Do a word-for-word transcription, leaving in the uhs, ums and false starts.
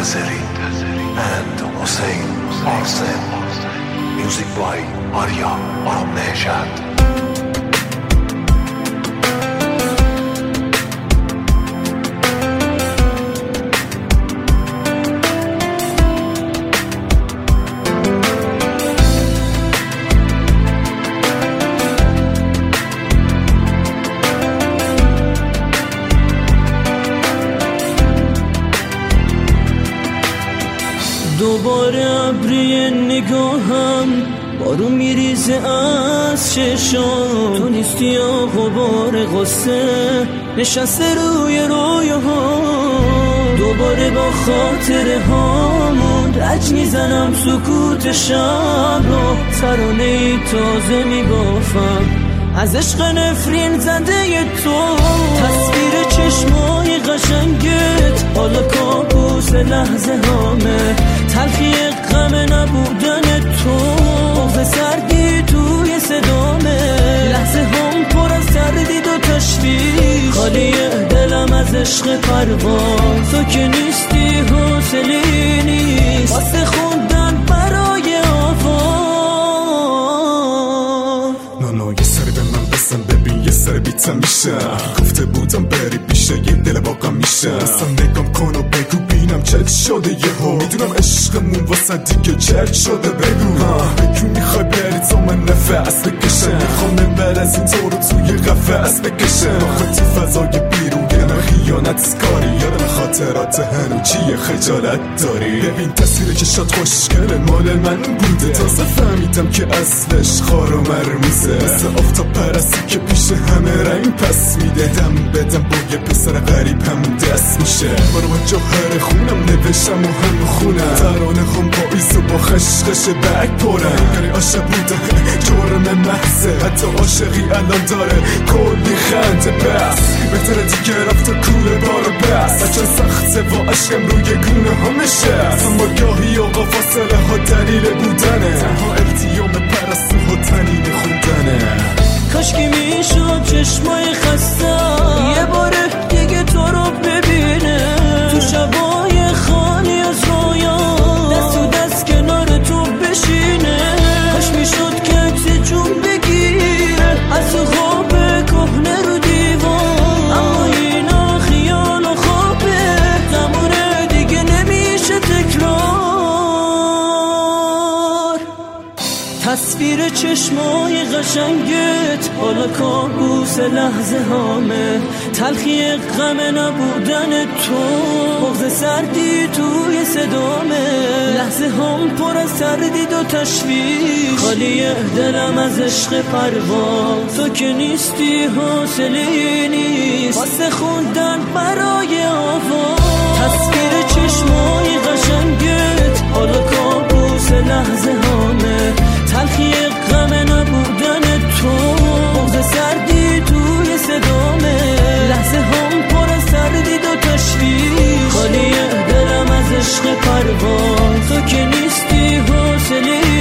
Tazeri and Hussein Arsen. Music by Arya Aram Nehshad. دوباره ابری نگاهم بارون میریزه از چشام، تو نیستی یا غبار غصه نشسته روی رویاها. دوباره با خاطره هامون رج میزنم سکوت شب رو، ترانه‌ای تازه میبافم از عشق نفرین زنده تو. تصویر چشمای قشنگت حالا کابوس لحظه هامه، تلخی غم نبودن تو، بغض سردی توی صدامه. لحظه هم پر از تردید و تشویش، خالیه دلم از عشق پرواز. تو که نیستی حوصله‌ای نیست واسه خوندن برای آواز. نانا یه سری به من بسن ببین یه سری بیتم میشم، گفته بودم بری پیشه یه دل باقم میشم. اصلا نگام کن و بگو بینم چت شده یه ها، میدونم عشقمون واسه دیگه چت شده. بگو ها بگو میخوای بری تو من نفس بکشم، میخوام منبر از این طور توی قفس بکشم. با خودی فضای بیرون نه خیانت کاری، یادم خاطرات هنو چیه خجالت داری. ببین تصویر که شاد خوشگل مال من بوده، تازه فهمیدم که اصلش خار و مرمیزه. مثل آفتاب پرستی که پیش همه رنگ پس میده، دم بدم با یه پسر غریب هم دست میشه. برو با جوهر خونم نوشتم و هم خونم، ترانه هم پاییز و با خشخش بک پرم. گری عاشق بودم جرم محضه، حتی عاشقی الان داره کلی خنده. بس بهتره دیگه رفت و کوله بارو بس، بچه سخته و عشقم روی گونه ها نشست. اما گاهی آقا فاصله ها دلیل بودنه، تنها التیام پرستو ها تنین خوندنه. کاشکی میشد چشمای خستم یه بار دیگه تو رو ببینه، تو شبای خالی از رویا دست و دست کنار تو بشینه. کاش میشد که عکس جون بگیره از تو خواب کهنه رو دیوان، اما اینا خیال و خوابه زمونه دیگه نمیشه تکرار. تصویر چشمای قشنگت حالا کابوس لحظه هامه، تلخی غم نبودن تو، بغض سردی توی صدامه. لحظه هم پر از تردید و تشویش، خالیه دلم از عشق پرواز. تو که نیستی حوصله‌ای نیست واسه خوندن برای آواز. تصویر چشمای قشنگت حالا کابوس لحظه هامه، تلخی غم نبودن تو، بغض سردی توی صدامه. لحظه هم پر از تردید و تشویش، خالیه دلم از عشق پرواز. تو که نیستی حوصله‌ای